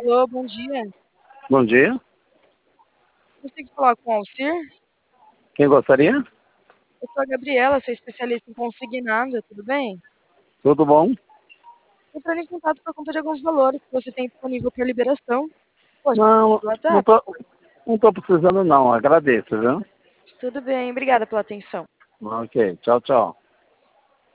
Alô, bom dia. Bom dia. Consigo falar com o Alcir? Quem gostaria? Eu sou a Gabriela, sou especialista em consignado, tudo bem? Tudo bom? Entrando em contato por conta de alguns valores que você tem disponível para liberação. Pode Não, no não WhatsApp? tô, não tô precisando não, agradeço, viu? Tudo bem, obrigada pela atenção. Ok, tchau, tchau.